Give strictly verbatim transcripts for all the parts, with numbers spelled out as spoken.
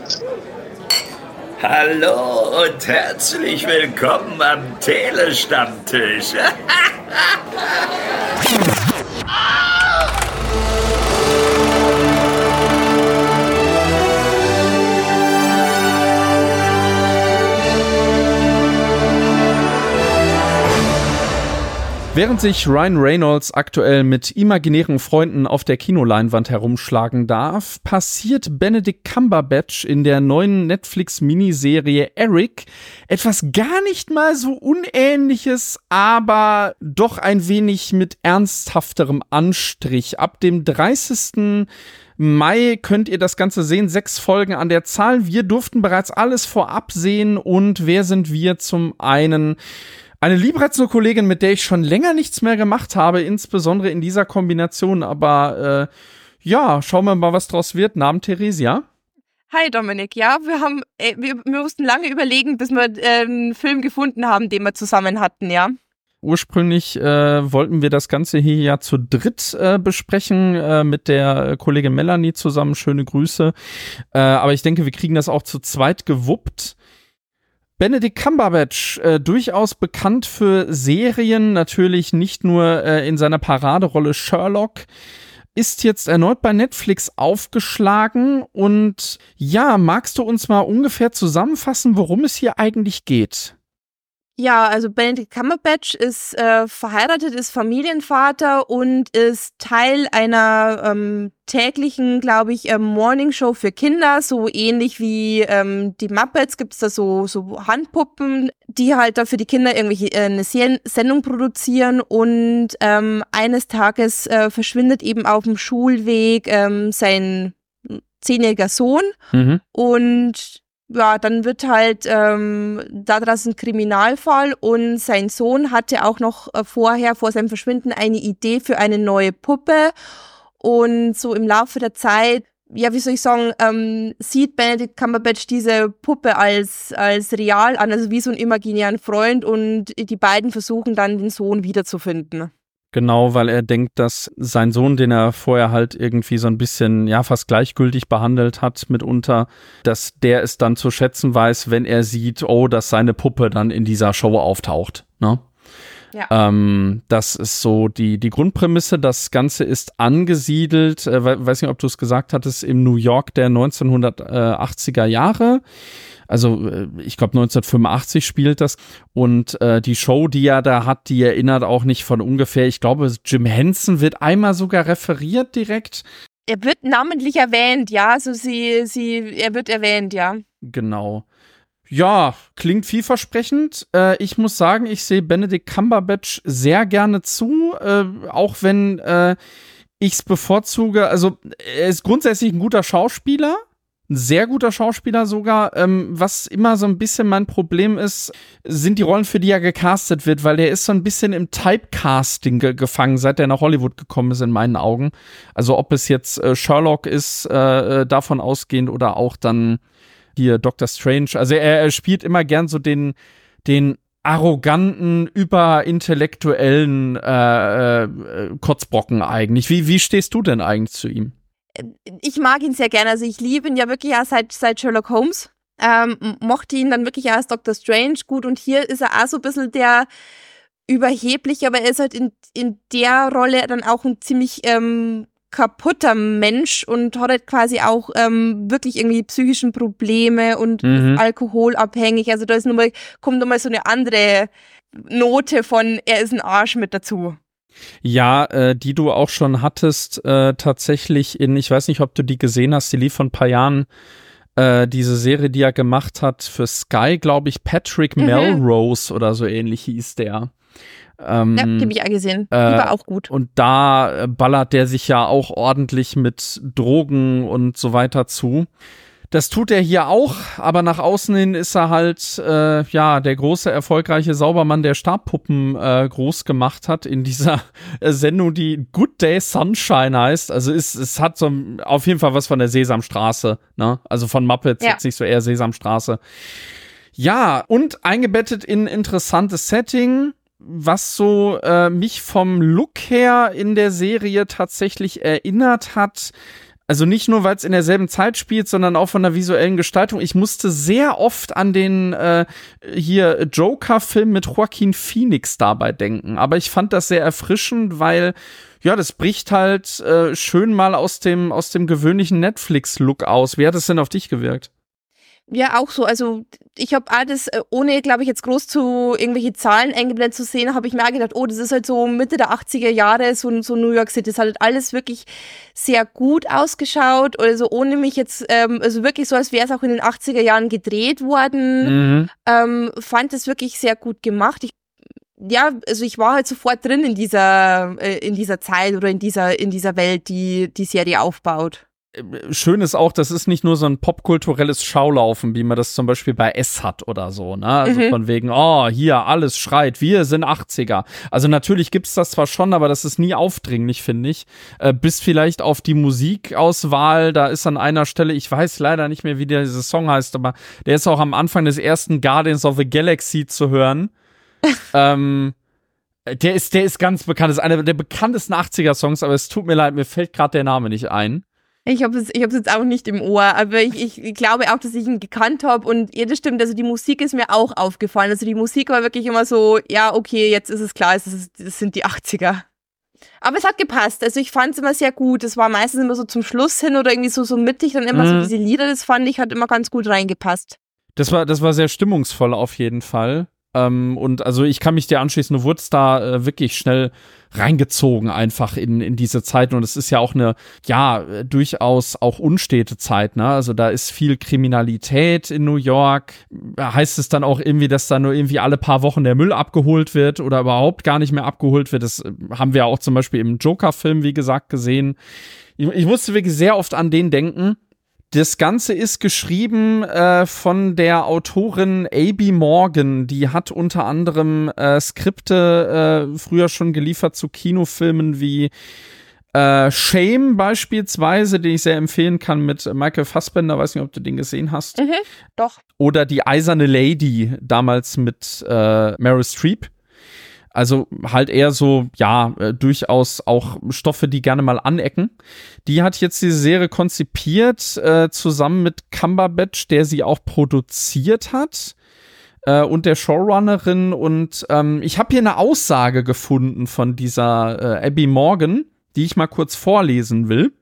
Hallo und herzlich willkommen am Telestammtisch. Während sich Ryan Reynolds aktuell mit imaginären Freunden auf der Kinoleinwand herumschlagen darf, passiert Benedict Cumberbatch in der neuen Netflix-Miniserie Eric etwas gar nicht mal so Unähnliches, aber doch ein wenig mit ernsthafterem Anstrich. Ab dem dreißigsten Mai könnt ihr das Ganze sehen, sechs Folgen an der Zahl. Wir durften bereits alles vorab sehen und wer sind wir? Zum einen eine liebreizende Kollegin, mit der ich schon länger nichts mehr gemacht habe, insbesondere in dieser Kombination. Aber äh, ja, schauen wir mal, was draus wird. Namen Theresia. Hi Dominik, ja, wir haben, äh, wir, wir mussten lange überlegen, bis wir äh, einen Film gefunden haben, den wir zusammen hatten, ja. Ursprünglich äh, wollten wir das Ganze hier ja zu dritt äh, besprechen, äh, mit der Kollegin Melanie zusammen. Schöne Grüße. Äh, aber ich denke, wir kriegen das auch zu zweit gewuppt. Benedict Cumberbatch, äh, durchaus bekannt für Serien, natürlich nicht nur äh, in seiner Paraderolle Sherlock, ist jetzt erneut bei Netflix aufgeschlagen. Und ja, magst du uns mal ungefähr zusammenfassen, worum es hier eigentlich geht? Ja, also Benedict Cumberbatch ist äh, verheiratet, ist Familienvater und ist Teil einer ähm, täglichen, glaube ich, ähm, Morningshow für Kinder, so ähnlich wie ähm, die Muppets, gibt es da so, so Handpuppen, die halt da für die Kinder irgendwelche äh, eine Sen- Sendung produzieren und ähm, eines Tages äh, verschwindet eben auf dem Schulweg ähm, sein zehnjähriger Sohn mhm. und ja, dann wird halt ähm, daraus ein Kriminalfall und sein Sohn hatte auch noch äh, vorher, vor seinem Verschwinden, eine Idee für eine neue Puppe und so im Laufe der Zeit, ja, wie soll ich sagen, ähm, sieht Benedict Cumberbatch diese Puppe als, als real an, also wie so einen imaginären Freund und die beiden versuchen dann, den Sohn wiederzufinden. Genau, weil er denkt, dass sein Sohn, den er vorher halt irgendwie so ein bisschen, ja, fast gleichgültig behandelt hat mitunter, dass der es dann zu schätzen weiß, wenn er sieht, oh, dass seine Puppe dann in dieser Show auftaucht, ne? Ja. Ähm, das ist so die, die Grundprämisse. Das Ganze ist angesiedelt, äh, weiß nicht, ob du es gesagt hattest, im New York der neunzehnhundertachtziger Jahre. Also ich glaube neunzehnhundertfünfundachtzig spielt das und äh, die Show, die er da hat, die erinnert auch nicht von ungefähr, ich glaube Jim Henson wird einmal sogar referiert direkt. Er wird namentlich erwähnt, ja, also sie, sie, er wird erwähnt, ja. Genau. Ja, klingt vielversprechend. Äh, ich muss sagen, ich sehe Benedict Cumberbatch sehr gerne zu, äh, auch wenn äh, ich es bevorzuge, also er ist grundsätzlich ein guter Schauspieler, ein sehr guter Schauspieler sogar. Ähm, was immer so ein bisschen mein Problem ist, sind die Rollen, für die er gecastet wird, weil der ist so ein bisschen im Typecasting ge- gefangen, seit er nach Hollywood gekommen ist, in meinen Augen. Also ob es jetzt äh, Sherlock ist, äh, davon ausgehend, oder auch dann hier Doctor Strange. Also er, er spielt immer gern so den, den arroganten, überintellektuellen äh, äh, Kotzbrocken eigentlich. Wie, wie stehst du denn eigentlich zu ihm? Ich mag ihn sehr gerne, also ich liebe ihn ja wirklich ja seit, seit Sherlock Holmes, ähm, mochte ihn dann wirklich als Doctor Strange gut und hier ist er auch so ein bisschen der überheblich, aber er ist halt in, in der Rolle dann auch ein ziemlich ähm, kaputter Mensch und hat halt quasi auch ähm, wirklich irgendwie psychischen Probleme und mhm. ist alkoholabhängig, also da ist nochmal, kommt nochmal so eine andere Note von, er ist ein Arsch mit dazu. Ja, äh, die du auch schon hattest, äh, tatsächlich in, ich weiß nicht, ob du die gesehen hast, die lief vor ein paar Jahren, äh, diese Serie, die er gemacht hat für Sky, glaube ich, Patrick mhm. Melrose oder so ähnlich hieß der. Ähm, ja, die habe ich auch gesehen, die äh, war auch gut. Und da ballert der sich ja auch ordentlich mit Drogen und so weiter zu. Das tut er hier auch, aber nach außen hin ist er halt, äh, ja, der große, erfolgreiche Saubermann, der Stabpuppen äh, groß gemacht hat in dieser äh, Sendung, die Good Day Sunshine heißt. Also es, es hat so auf jeden Fall was von der Sesamstraße, ne? Also von Muppets, ja. Jetzt nicht so eher Sesamstraße. Ja, und eingebettet in ein interessantes Setting, was so äh, mich vom Look her in der Serie tatsächlich erinnert hat Also nicht nur, weil es in derselben Zeit spielt, sondern auch von der visuellen Gestaltung. Ich musste sehr oft an den äh, hier Joker-Film mit Joaquin Phoenix dabei denken. Aber ich fand das sehr erfrischend, weil ja, das bricht halt äh, schön mal aus dem aus dem gewöhnlichen Netflix-Look aus. Wie hat es denn auf dich gewirkt? Ja, auch so. Also ich habe auch das, ohne, glaube ich, jetzt groß zu irgendwelche Zahlen eingeblendet zu sehen, habe ich mir auch gedacht, oh, das ist halt so Mitte der achtziger Jahre, so, so New York City. Das hat halt alles wirklich sehr gut ausgeschaut. Also ohne mich jetzt, ähm, also wirklich so, als wäre es auch in den achtziger Jahren gedreht worden. Mhm. Ähm, fand es wirklich sehr gut gemacht. Ich Ja, also ich war halt sofort drin in dieser, äh, in dieser Zeit oder in dieser, in dieser Welt, die die Serie aufbaut. Schön ist auch, das ist nicht nur so ein popkulturelles Schaulaufen, wie man das zum Beispiel bei S hat oder so, ne? Also mhm. von wegen, oh, hier, alles schreit, wir sind achtziger. Also natürlich gibt's das zwar schon, aber das ist nie aufdringlich, finde ich. Äh, bis vielleicht auf die Musikauswahl, da ist an einer Stelle, ich weiß leider nicht mehr, wie der dieser Song heißt, aber der ist auch am Anfang des ersten Guardians of the Galaxy zu hören. ähm, der ist, der ist ganz bekannt, das ist einer der bekanntesten achtziger-Songs, aber es tut mir leid, mir fällt gerade der Name nicht ein. Ich habe es ich hab's jetzt auch nicht im Ohr, aber ich, ich glaube auch, dass ich ihn gekannt habe und ja, das stimmt, also die Musik ist mir auch aufgefallen. Also die Musik war wirklich immer so, ja, okay, jetzt ist es klar, es ist, das sind die achtziger. Aber es hat gepasst, also ich fand es immer sehr gut. Es war meistens immer so zum Schluss hin oder irgendwie so, so mittig, dann immer mhm. so diese Lieder, das fand ich, hat immer ganz gut reingepasst. Das war, das war sehr stimmungsvoll auf jeden Fall. Ähm, und also ich kann mich dir anschließen, du wurdest da äh, wirklich schnell reingezogen einfach in, in diese Zeit und es ist ja auch eine, ja, durchaus auch unstete Zeit, ne, also da ist viel Kriminalität in New York, heißt es dann auch irgendwie, dass da nur irgendwie alle paar Wochen der Müll abgeholt wird oder überhaupt gar nicht mehr abgeholt wird, das haben wir auch zum Beispiel im Joker-Film, wie gesagt, gesehen. Ich, ich musste wirklich sehr oft an den denken. Das Ganze ist geschrieben äh, von der Autorin A B Morgan. Die hat unter anderem äh, Skripte äh, früher schon geliefert zu Kinofilmen wie äh, Shame beispielsweise, den ich sehr empfehlen kann mit Michael Fassbender. Weiß nicht, ob du den gesehen hast. Mhm, doch. Oder Die Eiserne Lady, damals mit äh, Meryl Streep. Also halt eher so, ja, äh, durchaus auch Stoffe, die gerne mal anecken. Die hat jetzt diese Serie konzipiert, äh, zusammen mit Cumberbatch, der sie auch produziert hat, äh, und der Showrunnerin. Und ähm, ich habe hier eine Aussage gefunden von dieser äh, Abby Morgan, die ich mal kurz vorlesen will.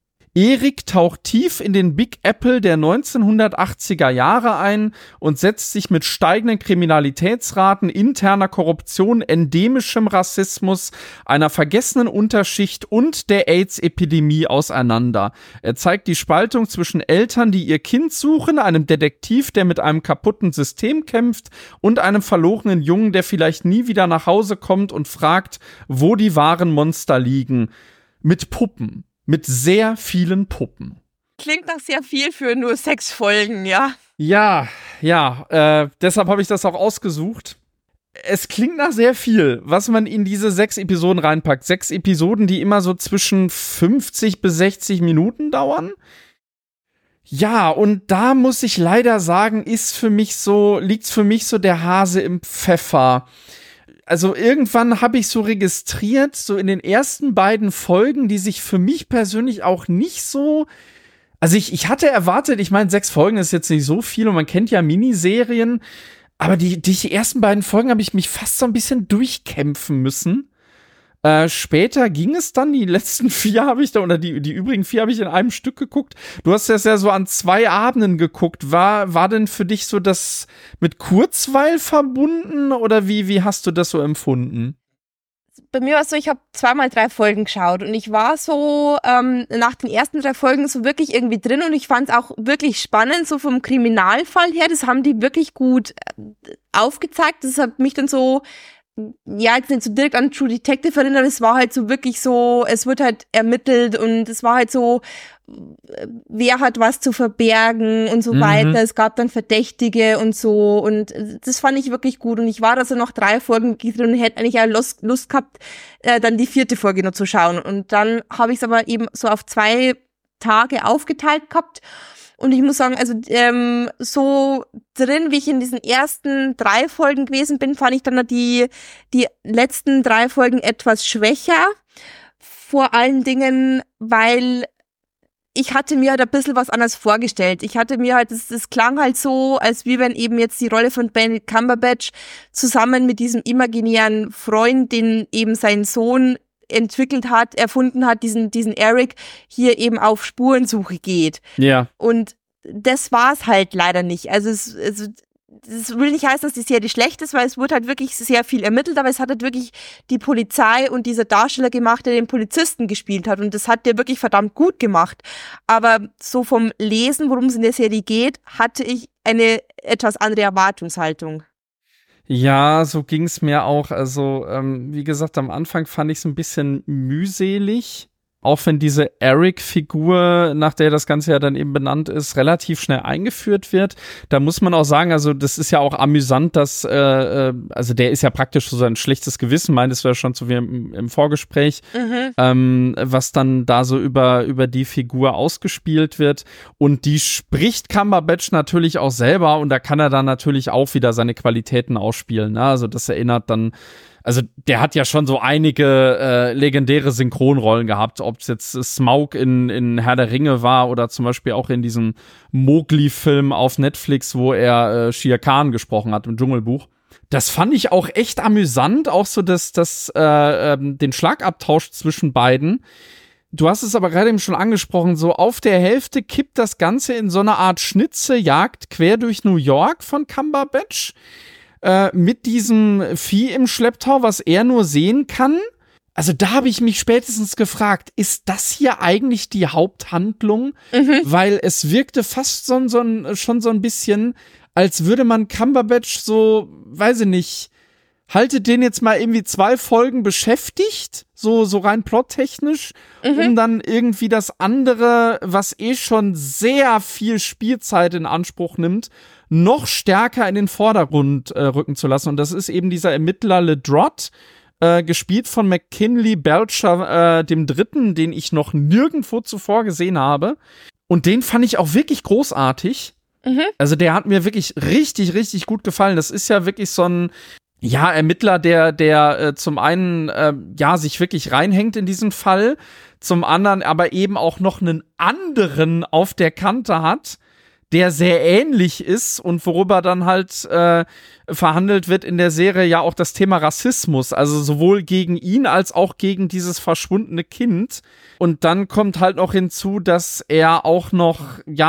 Erik taucht tief in den Big Apple der neunzehnhundertachtziger Jahre ein und setzt sich mit steigenden Kriminalitätsraten, interner Korruption, endemischem Rassismus, einer vergessenen Unterschicht und der AIDS-Epidemie auseinander. Er zeigt die Spaltung zwischen Eltern, die ihr Kind suchen, einem Detektiv, der mit einem kaputten System kämpft und einem verlorenen Jungen, der vielleicht nie wieder nach Hause kommt und fragt, wo die wahren Monster liegen. Mit Puppen. Mit sehr vielen Puppen. Klingt nach sehr viel für nur sechs Folgen, ja? Ja, ja. Äh, deshalb habe ich das auch ausgesucht. Es klingt nach sehr viel, was man in diese sechs Episoden reinpackt. Sechs Episoden, die immer so zwischen fünfzig bis sechzig Minuten dauern. Ja, und da muss ich leider sagen, ist für mich so, liegt's für mich so der Hase im Pfeffer. Also irgendwann habe ich so registriert, so in den ersten beiden Folgen, die sich für mich persönlich auch nicht so, also ich, ich hatte erwartet, ich meine, sechs Folgen ist jetzt nicht so viel und man kennt ja Miniserien, aber die, die ersten beiden Folgen habe ich mich fast so ein bisschen durchkämpfen müssen. Äh, später ging es dann, die letzten vier habe ich da, oder die, die übrigen vier habe ich in einem Stück geguckt. Du hast das ja so an zwei Abenden geguckt. War, war denn für dich so das mit Kurzweil verbunden oder wie, wie hast du das so empfunden? Bei mir war es so, ich habe zweimal drei Folgen geschaut und ich war so ähm, nach den ersten drei Folgen so wirklich irgendwie drin und ich fand es auch wirklich spannend, so vom Kriminalfall her. Das haben die wirklich gut aufgezeigt. Das hat mich dann so, ja, jetzt nicht so direkt an True Detective erinnert, es war halt so wirklich so, es wird halt ermittelt und es war halt so, wer hat was zu verbergen und so mhm. weiter. Es gab dann Verdächtige und so und das fand ich wirklich gut und ich war da so noch drei Folgen drin und hätte eigentlich auch Lust, Lust gehabt, äh, dann die vierte Folge noch zu schauen und dann habe ich es aber eben so auf zwei Tage aufgeteilt gehabt. Und ich muss sagen, also ähm, so drin, wie ich in diesen ersten drei Folgen gewesen bin, fand ich dann die die letzten drei Folgen etwas schwächer. Vor allen Dingen, weil ich hatte mir halt ein bisschen was anderes vorgestellt. Ich hatte mir halt, das, das klang halt so, als wie wenn eben jetzt die Rolle von Benedict Cumberbatch zusammen mit diesem imaginären Freund, den eben sein Sohn entwickelt hat, erfunden hat, diesen, diesen Eric, hier eben auf Spurensuche geht. Ja. Und das war es halt leider nicht. Also es, also das will nicht heißen, dass die Serie schlecht ist, weil es wurde halt wirklich sehr viel ermittelt, aber es hat halt wirklich die Polizei und dieser Darsteller gemacht, der den Polizisten gespielt hat, und das hat der wirklich verdammt gut gemacht. Aber so vom Lesen, worum es in der Serie geht, hatte ich eine etwas andere Erwartungshaltung. Ja, so ging's mir auch. Also, ähm, wie gesagt, am Anfang fand ich es ein bisschen mühselig. Auch wenn diese Eric-Figur, nach der das Ganze ja dann eben benannt ist, relativ schnell eingeführt wird. Da muss man auch sagen, also das ist ja auch amüsant, dass, äh, also der ist ja praktisch so sein schlechtes Gewissen, meintest du ja schon zu mir im, im Vorgespräch, mhm. ähm, was dann da so über, über die Figur ausgespielt wird. Und die spricht Cumberbatch natürlich auch selber, und da kann er dann natürlich auch wieder seine Qualitäten ausspielen. Ne? Also das erinnert dann, also der hat ja schon so einige äh, legendäre Synchronrollen gehabt, ob es jetzt Smaug in, in Herr der Ringe war oder zum Beispiel auch in diesem Mowgli-Film auf Netflix, wo er äh, Shere Khan gesprochen hat im Dschungelbuch. Das fand ich auch echt amüsant, auch so das, das, äh, ähm, den Schlagabtausch zwischen beiden. Du hast es aber gerade eben schon angesprochen, so auf der Hälfte kippt das Ganze in so eine Art Schnitzejagd quer durch New York von Cumberbatch. Äh, mit diesem Vieh im Schlepptau, was er nur sehen kann. Also da habe ich mich spätestens gefragt, ist das hier eigentlich die Haupthandlung? Mhm. Weil es wirkte fast so, so, schon so ein bisschen, als würde man Cumberbatch so, weiß ich nicht, haltet den jetzt mal irgendwie zwei Folgen beschäftigt, so, so rein plottechnisch, mhm. um dann irgendwie das andere, was eh schon sehr viel Spielzeit in Anspruch nimmt, noch stärker in den Vordergrund äh, rücken zu lassen. Und das ist eben dieser Ermittler Ledrott, äh, gespielt von McKinley Belcher, äh, dem Dritten, den ich noch nirgendwo zuvor gesehen habe. Und den fand ich auch wirklich großartig. Mhm. Also der hat mir wirklich richtig, richtig gut gefallen. Das ist ja wirklich so ein, ja, Ermittler, der, der äh, zum einen, äh, ja, sich wirklich reinhängt in diesen Fall, zum anderen aber eben auch noch einen anderen auf der Kante hat, der sehr ähnlich ist und worüber dann halt äh, verhandelt wird in der Serie ja auch das Thema Rassismus, also sowohl gegen ihn als auch gegen dieses verschwundene Kind. Und dann kommt halt noch hinzu, dass er auch noch,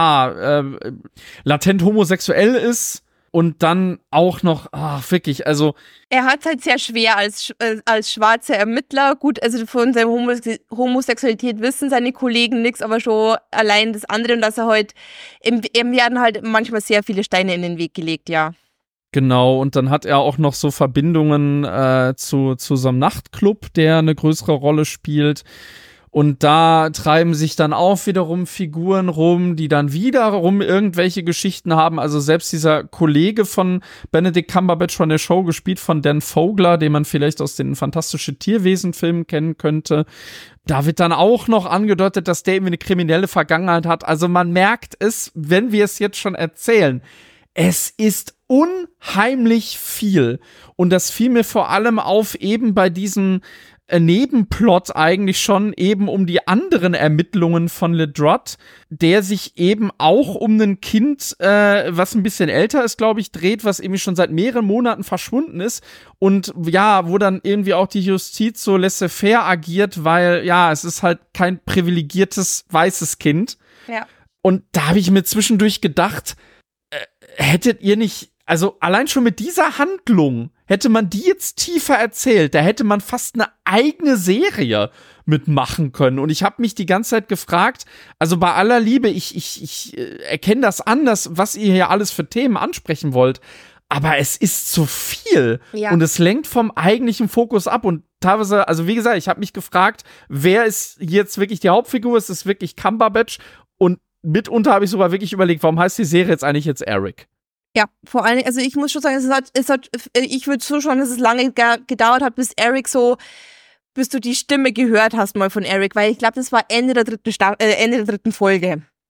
ja, äh, latent homosexuell ist. Und dann auch noch, ach, wirklich, also. Er hat halt sehr schwer als, äh, als schwarzer Ermittler. Gut, also von seiner Homose- Homosexualität wissen seine Kollegen nichts, aber schon allein das andere, und dass er halt, ihm, ihm werden halt manchmal sehr viele Steine in den Weg gelegt, ja. Genau, und dann hat er auch noch so Verbindungen äh, zu, zu so einem Nachtclub, der eine größere Rolle spielt. Und da treiben sich dann auch wiederum Figuren rum, die dann wiederum irgendwelche Geschichten haben. Also selbst dieser Kollege von Benedict Cumberbatch von der Show, gespielt von Dan Fogler, den man vielleicht aus den Fantastische Tierwesen-Filmen kennen könnte. Da wird dann auch noch angedeutet, dass der irgendwie eine kriminelle Vergangenheit hat. Also man merkt es, wenn wir es jetzt schon erzählen. Es ist unheimlich viel. Und das fiel mir vor allem auf eben bei diesem Nebenplot eigentlich schon eben um die anderen Ermittlungen von Ledrott, der sich eben auch um ein Kind, äh, was ein bisschen älter ist, glaube ich, dreht, was irgendwie schon seit mehreren Monaten verschwunden ist, und ja, wo dann irgendwie auch die Justiz so laissez-faire agiert, weil ja, es ist halt kein privilegiertes weißes Kind. Ja. Und da habe ich mir zwischendurch gedacht, äh, hättet ihr nicht, also allein schon mit dieser Handlung, hätte man die jetzt tiefer erzählt, da hätte man fast eine eigene Serie mitmachen können. Und ich habe mich die ganze Zeit gefragt, also bei aller Liebe, ich, ich, ich äh, erkenne das anders, was ihr hier alles für Themen ansprechen wollt, aber es ist zu viel. Ja. Und es lenkt vom eigentlichen Fokus ab. Und teilweise, also wie gesagt, ich habe mich gefragt, wer ist jetzt wirklich die Hauptfigur? Ist es wirklich Cumberbatch? Und mitunter habe ich sogar wirklich überlegt, warum heißt die Serie jetzt eigentlich jetzt Eric? Ja, vor allem, also ich muss schon sagen, es hat, es hat, ich würde zuschauen, dass es lange gedauert hat, bis Eric so, bis du die Stimme gehört hast mal von Eric, weil ich glaube, das war Ende der dritten Sta- äh, Ende der dritten Folge,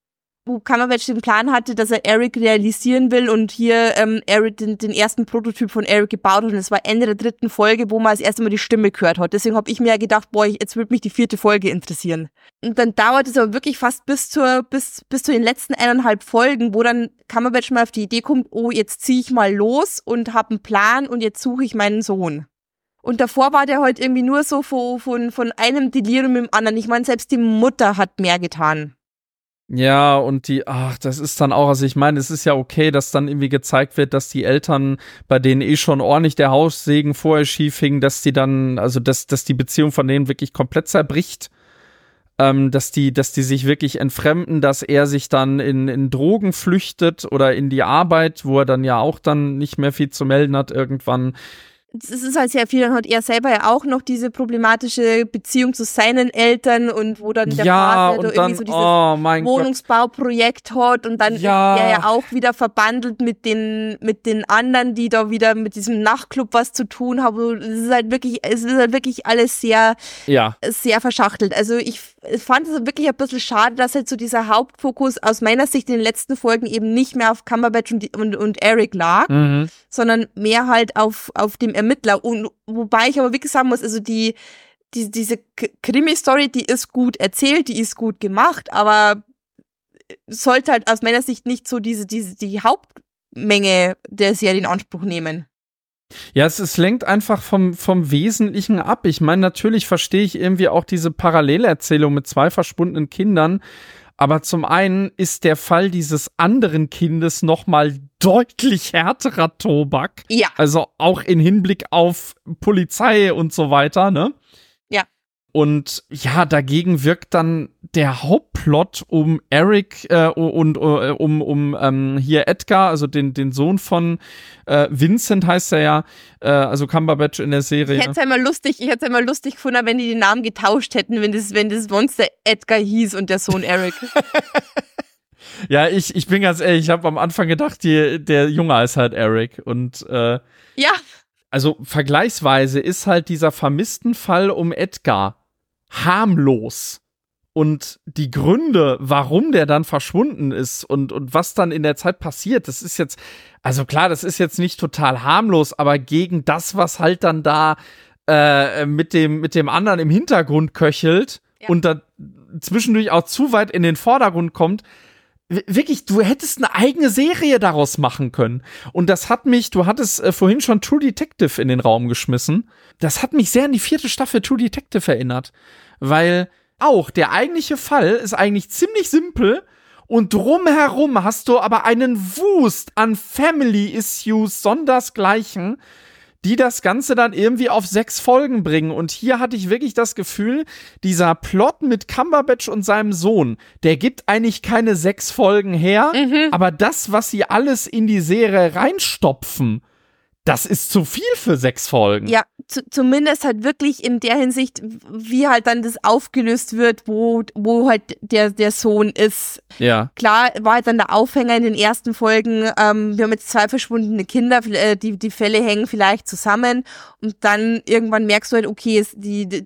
wo Cumberbatch den Plan hatte, dass er Eric realisieren will und hier ähm, Eric den, den ersten Prototyp von Eric gebaut hat. Und es war Ende der dritten Folge, wo man das erste Mal die Stimme gehört hat. Deswegen habe ich mir ja gedacht, boah, jetzt würde mich die vierte Folge interessieren. Und dann dauert es aber wirklich fast bis zur bis bis zu den letzten eineinhalb Folgen, wo dann Cumberbatch mal auf die Idee kommt, oh, jetzt ziehe ich mal los und habe einen Plan und jetzt suche ich meinen Sohn. Und davor war der halt irgendwie nur so von, von, von einem Delirium mit dem anderen. Ich meine, selbst die Mutter hat mehr getan. Ja, und die, ach, das ist dann auch, also ich meine, es ist ja okay, dass dann irgendwie gezeigt wird, dass die Eltern, bei denen eh schon ordentlich der Haussegen vorher schief hing, dass die dann, also dass, dass die Beziehung von denen wirklich komplett zerbricht, ähm, dass die, dass die sich wirklich entfremden, dass er sich dann in, in Drogen flüchtet oder in die Arbeit, wo er dann ja auch dann nicht mehr viel zu melden hat irgendwann. Es ist halt sehr viel, dann hat er selber ja auch noch diese problematische Beziehung zu seinen Eltern und wo dann der ja, Vater und da dann, irgendwie so dieses oh mein Wohnungsbauprojekt hat und dann Ja. ist er ja auch wieder verbandelt mit den mit den anderen, die da wieder mit diesem Nachtclub was zu tun haben. Es ist halt wirklich, es ist halt wirklich alles sehr, Ja, sehr verschachtelt. Also ich fand es wirklich ein bisschen schade, dass halt so dieser Hauptfokus aus meiner Sicht in den letzten Folgen eben nicht mehr auf Cumberbatch und, und, und Eric lag, mhm. sondern mehr halt auf, auf dem Ermittler. Und wobei ich aber wirklich sagen muss, also die, die diese K- Krimi-Story, die ist gut erzählt, die ist gut gemacht, aber sollte halt aus meiner Sicht nicht so diese, diese, die Hauptmenge der Serie in Anspruch nehmen. Ja, es, es lenkt einfach vom, vom Wesentlichen ab. Ich meine, natürlich verstehe ich irgendwie auch diese Parallelerzählung mit zwei verschwundenen Kindern. Aber zum einen ist der Fall dieses anderen Kindes nochmal deutlich härterer Tobak. Ja. Also auch in Hinblick auf Polizei und so weiter, ne? Ja. Und ja, dagegen wirkt dann der Hauptplot um Eric äh, und äh, um, um ähm, hier Edgar, also den, den Sohn von äh, Vincent heißt er ja, äh, also Cumberbatch in der Serie. Ich hätte es ja immer lustig, ich hätte es immer lustig gefunden, wenn die den Namen getauscht hätten, wenn das, wenn das Monster Edgar hieß und der Sohn Eric. Ja, ich, ich bin ganz ehrlich, ich habe am Anfang gedacht, die, der Junge heißt halt Eric. Und äh, Ja. also vergleichsweise ist halt dieser vermissten Fall um Edgar harmlos. Und die Gründe, warum der dann verschwunden ist und, und was dann in der Zeit passiert, das ist jetzt, also klar, das ist jetzt nicht total harmlos, aber gegen das, was halt dann da äh, mit dem, mit dem anderen im Hintergrund köchelt Ja. und dann zwischendurch auch zu weit in den Vordergrund kommt, w- wirklich, du hättest eine eigene Serie daraus machen können. Und das hat mich, du hattest äh, vorhin schon True Detective in den Raum geschmissen, das hat mich sehr an die vierte Staffel True Detective erinnert, weil auch der eigentliche Fall ist eigentlich ziemlich simpel und drumherum hast du aber einen Wust an Family-Issues sondersgleichen, die das Ganze dann irgendwie auf sechs Folgen bringen. Und hier hatte ich wirklich das Gefühl, dieser Plot mit Cumberbatch und seinem Sohn, der gibt eigentlich keine sechs Folgen her, Mhm. aber das, was sie alles in die Serie reinstopfen, das ist zu viel für sechs Folgen. Ja, zu, zumindest halt wirklich in der Hinsicht, wie halt dann das aufgelöst wird, wo, wo halt der, der Sohn ist. Ja. Klar war halt dann der Aufhänger in den ersten Folgen, ähm, wir haben jetzt zwei verschwundene Kinder, äh, die, die Fälle hängen vielleicht zusammen und dann irgendwann merkst du halt, okay, es, die, die,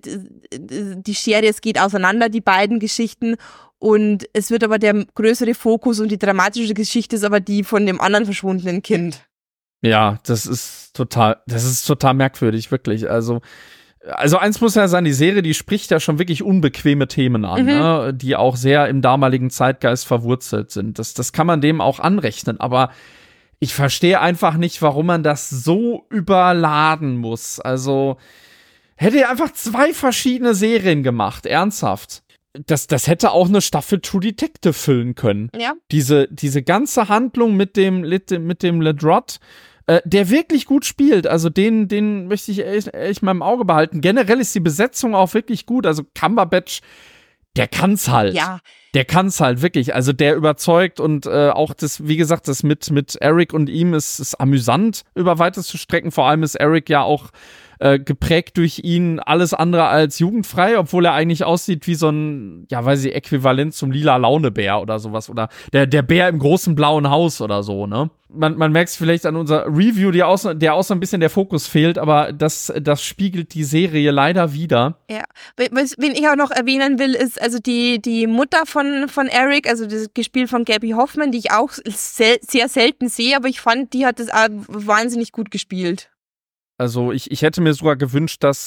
die Schere, es geht auseinander, die beiden Geschichten. Und es wird aber der größere Fokus und die dramatische Geschichte ist aber die von dem anderen verschwundenen Kind. Ja, das ist total, das ist total merkwürdig, wirklich. Also, also eins muss ja sein, die Serie, die spricht ja schon wirklich unbequeme Themen an, Mhm. ne, die auch sehr im damaligen Zeitgeist verwurzelt sind. Das, das kann man dem auch anrechnen, aber ich verstehe einfach nicht, warum man das so überladen muss. Also, hätte er einfach zwei verschiedene Serien gemacht, ernsthaft. Das, das hätte auch eine Staffel True Detective füllen können. Ja. Diese, diese ganze Handlung mit dem, mit dem, mit dem Ledrot, äh, der wirklich gut spielt. Also den, den möchte ich echt, echt mal im Auge behalten. Generell ist die Besetzung auch wirklich gut. Also Cumberbatch, der kann's halt. Ja. Der kann's halt wirklich. Also der überzeugt und äh, auch das, wie gesagt, das mit, mit Eric und ihm ist, ist amüsant über weiteste Strecken. Vor allem ist Eric ja auch äh, geprägt durch ihn, alles andere als jugendfrei, obwohl er eigentlich aussieht wie so ein, ja, weiß ich, Äquivalent zum lila Launebär oder sowas oder der, der Bär im großen blauen Haus oder so, ne? Man, man merkt es vielleicht an unserer Review, die auch, der auch so ein bisschen der Fokus fehlt, aber das, das spiegelt die Serie leider wider. Ja, was, wen ich auch noch erwähnen will, ist also die, die Mutter von, von Eric, also das gespielt von Gabby Hoffmann, die ich auch sel- sehr selten sehe, aber ich fand, die hat das auch wahnsinnig gut gespielt. Also ich, ich hätte mir sogar gewünscht, dass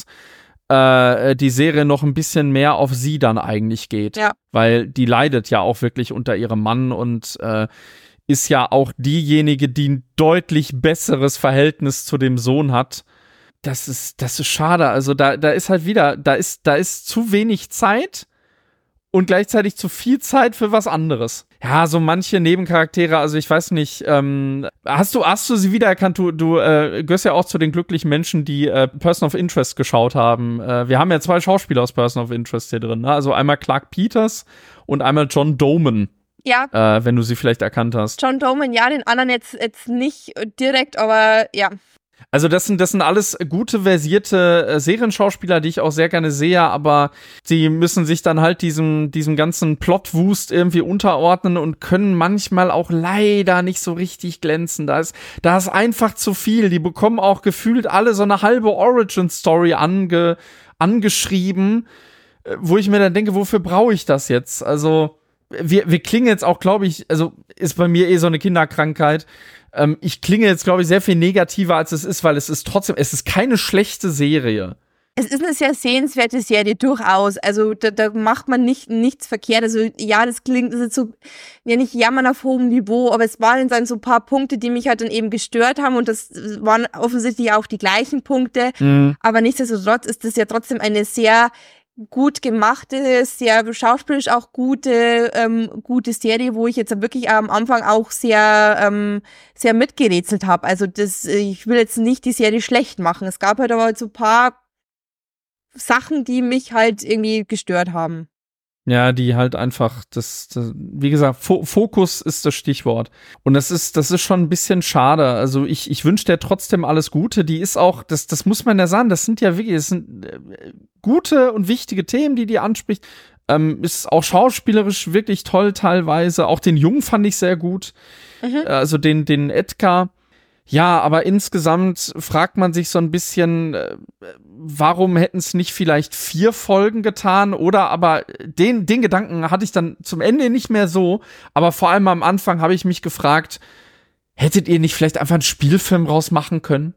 äh, die Serie noch ein bisschen mehr auf sie dann eigentlich geht. Ja. Weil die leidet ja auch wirklich unter ihrem Mann und äh, ist ja auch diejenige, die ein deutlich besseres Verhältnis zu dem Sohn hat. Das ist, das ist schade. Also da, da ist halt wieder, da ist, da ist zu wenig Zeit und gleichzeitig zu viel Zeit für was anderes. Ja, so manche Nebencharaktere, also ich weiß nicht, ähm, hast du, hast du sie wiedererkannt? Du, du äh, gehörst ja auch zu den glücklichen Menschen, die äh, Person of Interest geschaut haben. Äh, wir haben ja zwei Schauspieler aus Person of Interest hier drin, ne? Also einmal Clark Peters und einmal John Doman. Ja. Äh, wenn du sie vielleicht erkannt hast. John Doman, ja, den anderen jetzt, jetzt nicht direkt, aber ja. Also das sind, das sind alles gute, versierte äh, Serienschauspieler, die ich auch sehr gerne sehe, aber sie müssen sich dann halt diesem, diesem ganzen Plotwust irgendwie unterordnen und können manchmal auch leider nicht so richtig glänzen. Da ist, da ist einfach zu viel. Die bekommen auch gefühlt alle so eine halbe Origin-Story ange, angeschrieben, äh, wo ich mir dann denke, wofür brauche ich das jetzt? Also Wir, wir klingen jetzt auch, glaube ich, also ist bei mir eh so eine Kinderkrankheit. Ähm, ich klinge jetzt, glaube ich, sehr viel negativer, als es ist, weil es ist trotzdem, es ist keine schlechte Serie. Es ist eine sehr sehenswerte Serie, durchaus. Also da, da macht man nicht, nichts verkehrt. Also ja, das klingt, das ist so, ja nicht jammern auf hohem Niveau, aber es waren dann so ein paar Punkte, die mich halt dann eben gestört haben und das waren offensichtlich auch die gleichen Punkte. Mhm. Aber nichtsdestotrotz ist das ja trotzdem eine sehr gut gemachte, sehr schauspielerisch auch gute, ähm, gute Serie, wo ich jetzt wirklich am Anfang auch sehr, ähm, sehr mitgerätselt habe. Also das, ich will jetzt nicht die Serie schlecht machen. Es gab halt aber so ein paar Sachen, die mich halt irgendwie gestört haben. Ja, die halt einfach, das, das wie gesagt, Fo- Fokus ist das Stichwort. Und das ist, das ist schon ein bisschen schade. Also ich, ich wünsche dir trotzdem alles Gute. Die ist auch, das, das muss man ja sagen, das sind ja wirklich, das sind äh, gute und wichtige Themen, die die anspricht. Ähm, ist auch schauspielerisch wirklich toll teilweise. Auch den Jungen fand ich sehr gut. Mhm. Also den, den Edgar. Ja, aber insgesamt fragt man sich so ein bisschen, äh, warum hätten es nicht vielleicht vier Folgen getan? Oder aber den, den Gedanken hatte ich dann zum Ende nicht mehr so. Aber vor allem am Anfang habe ich mich gefragt, hättet ihr nicht vielleicht einfach einen Spielfilm rausmachen können?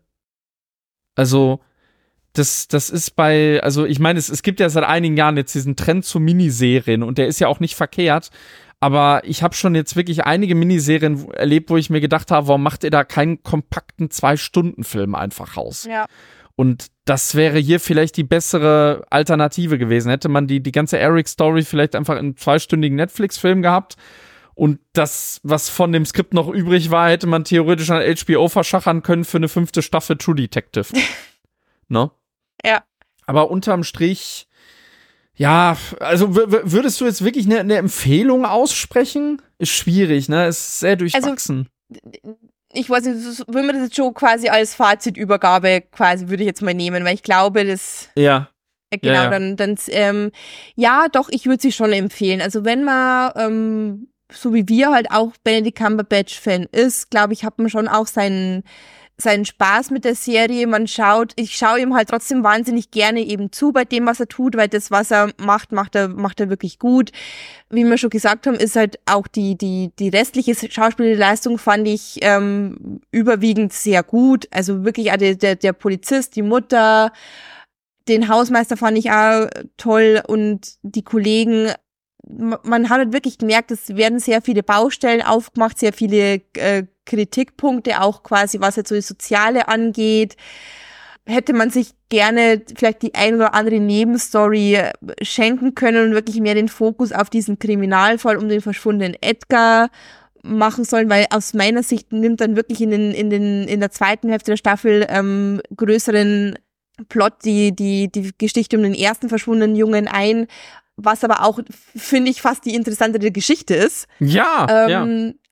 Also, das, das ist bei, also ich meine, es, es gibt ja seit einigen Jahren jetzt diesen Trend zu Miniserien und der ist ja auch nicht verkehrt. Aber ich habe schon jetzt wirklich einige Miniserien erlebt, wo ich mir gedacht habe, warum macht ihr da keinen kompakten Zwei-Stunden-Film einfach raus? Ja. Und das wäre hier vielleicht die bessere Alternative gewesen. Hätte man die, die ganze Eric-Story vielleicht einfach in einem zweistündigen Netflix-Film gehabt und das, was von dem Skript noch übrig war, hätte man theoretisch an H B O verschachern können für eine fünfte Staffel True Detective. Ne? Ja. Aber unterm Strich, ja, also w- w- würdest du jetzt wirklich eine, eine Empfehlung aussprechen? Ist schwierig, ne? Ist sehr durchwachsen. Also, ich weiß nicht, will man das jetzt schon quasi als Fazitübergabe quasi, würde ich jetzt mal nehmen, weil ich glaube, das ja. Äh, genau, ja, ja. dann, dann ähm, ja, doch, ich würde sie schon empfehlen. Also wenn man, ähm, so wie wir halt auch Benedict Cumberbatch-Fan ist, glaube ich, hat man schon auch seinen seinen Spaß mit der Serie. Man schaut, ich schaue ihm halt trotzdem wahnsinnig gerne eben zu bei dem, was er tut, weil das, was er macht, macht er, macht er wirklich gut. Wie wir schon gesagt haben, ist halt auch die, die, die restliche Schauspielleistung fand ich ähm, überwiegend sehr gut. Also wirklich auch der, der, der Polizist, die Mutter, den Hausmeister fand ich auch toll und die Kollegen. Man hat halt wirklich gemerkt, es werden sehr viele Baustellen aufgemacht, sehr viele äh, Kritikpunkte, auch quasi, was jetzt so das Soziale angeht. Hätte man sich gerne vielleicht die ein oder andere Nebenstory schenken können und wirklich mehr den Fokus auf diesen Kriminalfall um den verschwundenen Edgar machen sollen, weil aus meiner Sicht nimmt dann wirklich in den, in den, in der zweiten Hälfte der Staffel ähm, größeren Plot die, die, die Geschichte um den ersten verschwundenen Jungen ein, was aber auch, finde ich, fast die interessantere Geschichte ist. Ja, ähm, ja.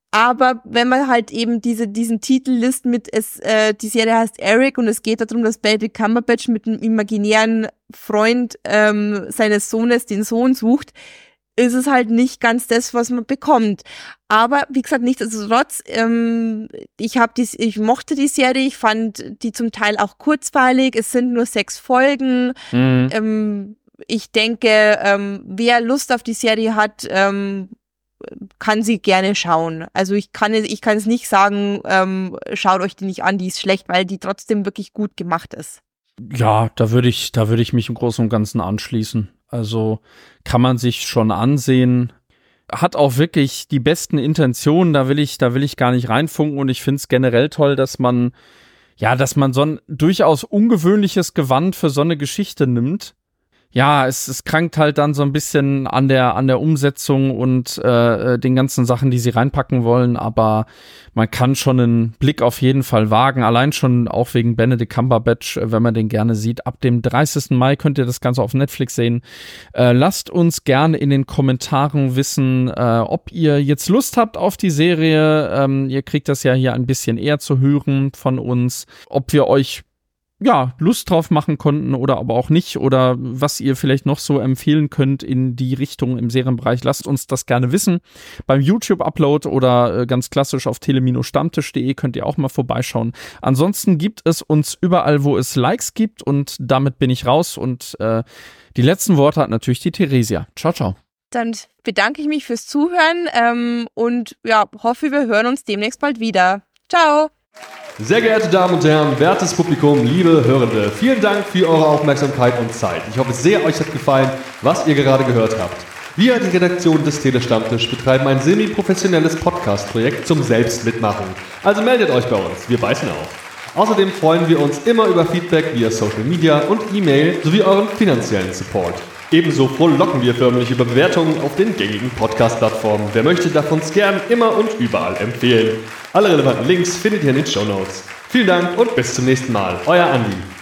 Aber wenn man halt eben diese, diesen Titel liest mit, es, äh, die Serie heißt Eric und es geht darum, dass Benedict Cumberbatch mit einem imaginären Freund ähm, seines Sohnes den Sohn sucht, ist es halt nicht ganz das, was man bekommt. Aber wie gesagt, nichtsdestotrotz, ähm, ich habe die, ich mochte die Serie, ich fand die zum Teil auch kurzweilig, es sind nur sechs Folgen. Mhm. Ähm, ich denke, ähm, wer Lust auf die Serie hat, ähm, kann sie gerne schauen. Also ich kann ich kann es nicht sagen, ähm, schaut euch die nicht an, die ist schlecht, weil die trotzdem wirklich gut gemacht ist. Ja, da würde ich, da würde ich mich im Großen und Ganzen anschließen. Also kann man sich schon ansehen. Hat auch wirklich die besten Intentionen, da will ich, da will ich gar nicht reinfunken und ich finde es generell toll, dass man, ja, dass man so ein durchaus ungewöhnliches Gewand für so eine Geschichte nimmt. Ja, es, es krankt halt dann so ein bisschen an der an der Umsetzung und äh, den ganzen Sachen, die sie reinpacken wollen, aber man kann schon einen Blick auf jeden Fall wagen, allein schon auch wegen Benedict Cumberbatch, wenn man den gerne sieht. Ab dem dreißigsten Mai könnt ihr das Ganze auf Netflix sehen. Äh, lasst uns gerne in den Kommentaren wissen, äh, ob ihr jetzt Lust habt auf die Serie. Ähm, ihr kriegt das ja hier ein bisschen eher zu hören von uns, ob wir euch ja, Lust drauf machen konnten oder aber auch nicht oder was ihr vielleicht noch so empfehlen könnt in die Richtung im Serienbereich, lasst uns das gerne wissen. Beim YouTube-Upload oder äh, ganz klassisch auf tele stammtisch punkt de könnt ihr auch mal vorbeischauen. Ansonsten gibt es uns überall, wo es Likes gibt und damit bin ich raus und äh, die letzten Worte hat natürlich die Theresia. Ciao, ciao. Dann bedanke ich mich fürs Zuhören ähm, und ja, hoffe, wir hören uns demnächst bald wieder. Ciao! Sehr geehrte Damen und Herren, wertes Publikum, liebe Hörende, vielen Dank für eure Aufmerksamkeit und Zeit. Ich hoffe sehr, euch hat gefallen, was ihr gerade gehört habt. Wir, die Redaktion des Telestammtisch, betreiben ein semi-professionelles Podcast-Projekt zum Selbstmitmachen. Also meldet euch bei uns, wir beißen auf. Außerdem freuen wir uns immer über Feedback via Social Media und E-Mail sowie euren finanziellen Support. Ebenso frohlocken wir förmlich über Bewertungen auf den gängigen Podcast-Plattformen. Wer möchte, darf uns gern immer und überall empfehlen. Alle relevanten Links findet ihr in den Shownotes. Vielen Dank und bis zum nächsten Mal. Euer Andi.